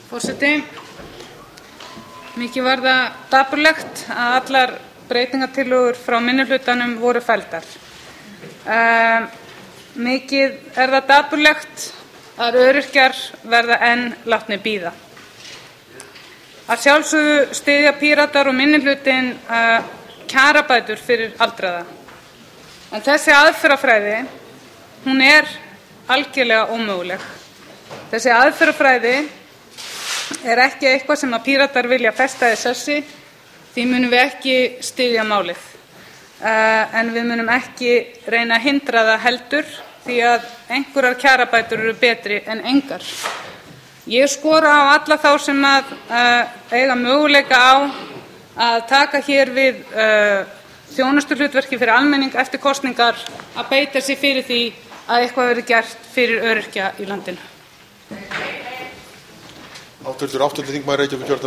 Forseti. Mikið var það dapurlegt að allar breytingartillögur frá minnihlutanum voru felldar. Mikið er það dapurlegt að öryrkjar verða enn látnir bíða. Að sjálfsögðu styðja Píratar og minnihlutinn kjarabætur fyrir aldraða. En þessi aðferðafræði, hún er algjörlega ómöguleg. Þessi aðferðafræði er ekki eitthvað sem að Píratar vilja festa í sessi, því munum við ekki styðja málið. En við munum ekki reyna að hindra það heldur, því að einhverjar kjarabætur eru betri en engar. Ég skora á alla þá sem að eiga möguleika á að taka hér við þjónustuhlutverki fyrir almenning eftir kosningar að beita sig fyrir því að eitthvað verði gert fyrir öryrkja í landinu. Hv. 8. þingmaður Reykjavíkurkjördæmis